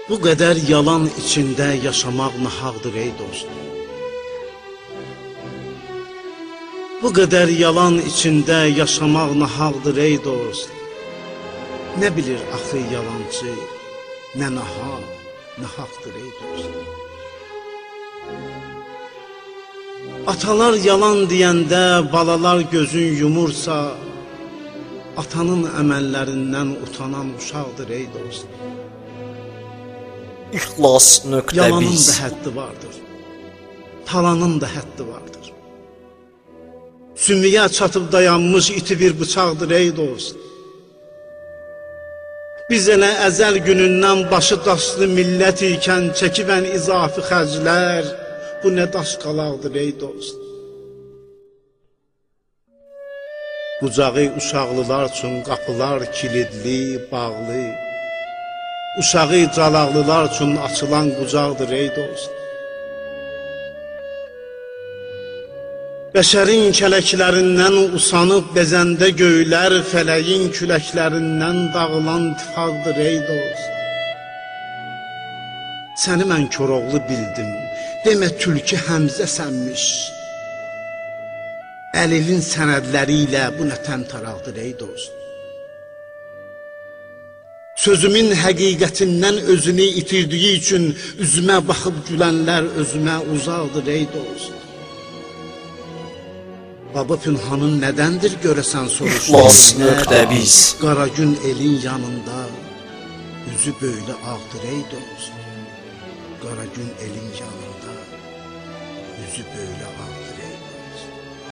Bu qədər yalan içində yaşamaq nahaqdır ey dost. Bu qədər yalan içində yaşamaq nahaqdır ey dost. Nə bilir axı yalancı, nə nahaqdır ey dost. Atalar yalan deyəndə balalar gözün yumursa, atanın əməllərindən utanan uşaqdır ey dost. İxlas.biz Yalanın da həddi vardır, talanın da həddi vardır. Sümüyə çatıb dayanmış iti bir bıçaqdır ey dost. Biz elə əzəl günündən başı daşlı millət ikən çəkibən izafi xərclər, bu nə daş qalaqdır ey dost. Qucağı uşaqlılar üçün qapılar kilidli, bağlı. Uşağı calaqlılar üçün açılan qucaqdır ey dost. Bəşərin kələklərindən usanıb bezəndə göylər, fələyin küləklərindən dağılan tifaqdır ey dost. Səni mən Koroğlu bildim, demə tülkü Həmzəsənmiş. Əlilin sənədləri ilə bu nə təmtaraqdır ey dost. Sözümün həqiqətindən özünü itirdiyi üçün üzümə baxıb gülənlər özümə uzaqdır ey dost. Baba Pünhanın nədəndir görəsən soruşduğun? İxlas.biz Qara gün elin yanında üzü böyle ağdır ey dost. Qara gün elin yanında üzü böyle ağdır.